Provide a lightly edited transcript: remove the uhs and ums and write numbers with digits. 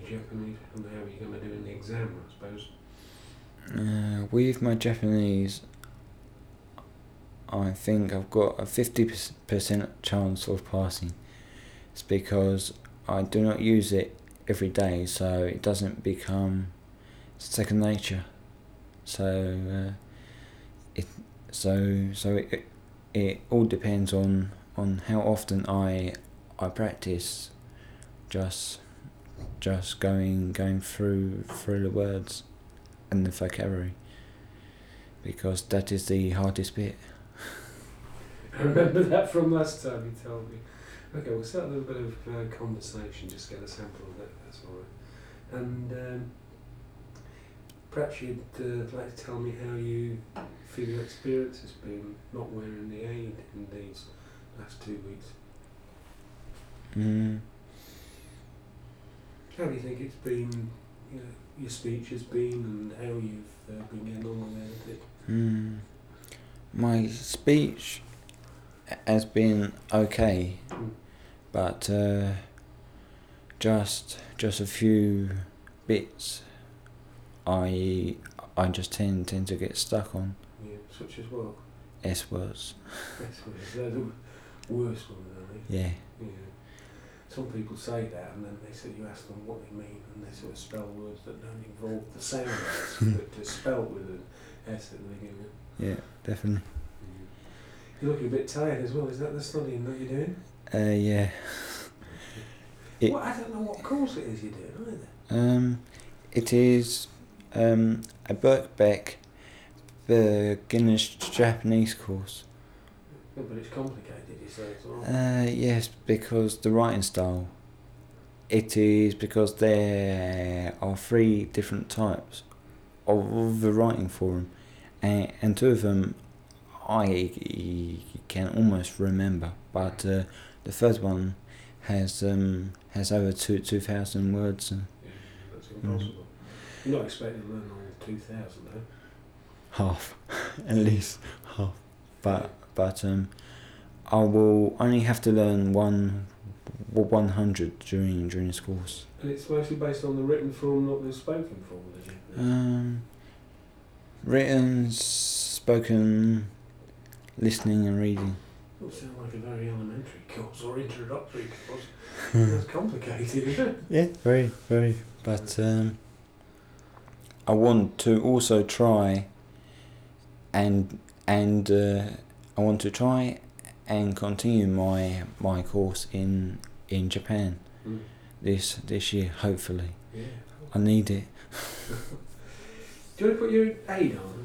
Japanese and how are you going to do in the exam, I suppose? With my Japanese, I think I've got a 50% chance of passing. It's because I do not use it every day, so it doesn't become second nature. So it all depends on how often I practice just going through the words and the vocabulary, because that is the hardest bit. I remember that from last time you told me. Okay, we'll start a little bit of conversation, just get a sample of that, that's all right. And perhaps you'd like to tell me how you feel your experience has been not wearing the aid in these last 2 weeks. How do you think it's been, your speech has been, and how you've been getting on with it? My speech has been okay, but just a few bits I just tend to get stuck on. Yeah, such as what? S words. S words, they're the worst ones, aren't they? Yeah. Yeah. Some people say that, and then you ask them what they mean, and they sort of spell words that don't involve the sound S, but they're spelled with an S at the beginning. Yeah, definitely. You're looking a bit tired as well. Is that the studying that you're doing? Yeah. Well, I don't know what course it is you're doing either. It is a Birkbeck beginner's Japanese course. Yeah, but it's complicated, you say, as well. Yes, because the writing style. It is because there are 3 different types of the writing form, and 2 of them I can almost remember, but the third one has over 2,000 words. Yeah, that's impossible. You're not expecting to learn all 2,000, though? Half, at least half. But I will only have to learn 100 during this course. And it's mostly based on the written form, not the spoken form, is it? Written, spoken, listening and reading. Doesn't sound like a very elementary course or introductory course. That's complicated, isn't it? Yeah, very, very. But I want to also try and I want to try and continue my course in Japan this year, hopefully. Yeah. I need it. Do you want to put your aid on?